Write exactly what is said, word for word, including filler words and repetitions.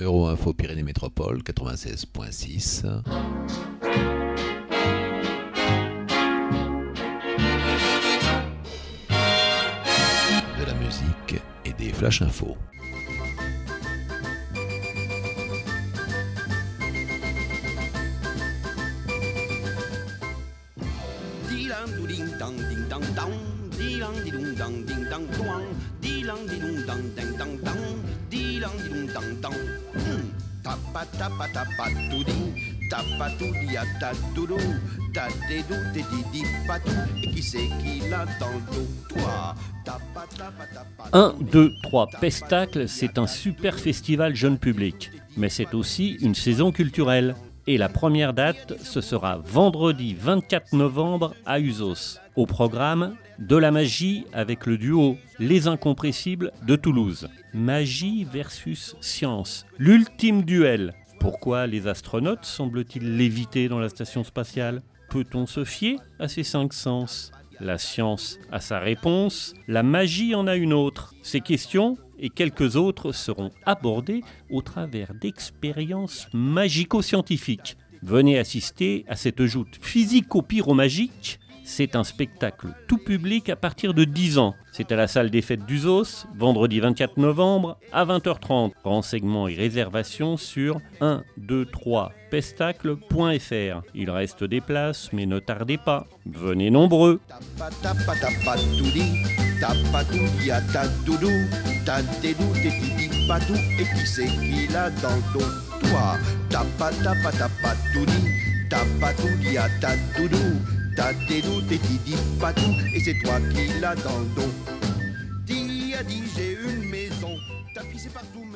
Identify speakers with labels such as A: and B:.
A: Euroinfo Pyrénées Métropole quatre-vingt-seize point six. De la musique et des flash infos.
B: un, deux, trois Pestacle, c'est un super festival jeune public, mais c'est aussi une saison culturelle. Et la première date, ce sera vendredi vingt-quatre novembre à Uzos. Au programme, de la magie avec le duo Les Incompressibles de Toulouse. Magie versus science, l'ultime duel. Pourquoi les astronautes semblent-ils léviter dans la station spatiale ? Peut-on se fier à ces cinq sens ? La science a sa réponse, la magie en a une autre. Ces questions et quelques autres seront abordées au travers d'expériences magico-scientifiques. Venez assister à cette joute physico-pyromagique. C'est un spectacle tout public à partir de dix ans. C'est à la salle des fêtes d'Uzos, vendredi vingt-quatre novembre à vingt heures trente. Renseignements et réservations sur un deux trois pestacle point f r. Il reste des places, mais ne tardez pas. Venez nombreux.
C: T'as des doutes et qui dit pas tout, et c'est toi qui l'as dans le dos. Dis a dit j'ai une maison, t'as pissé partout.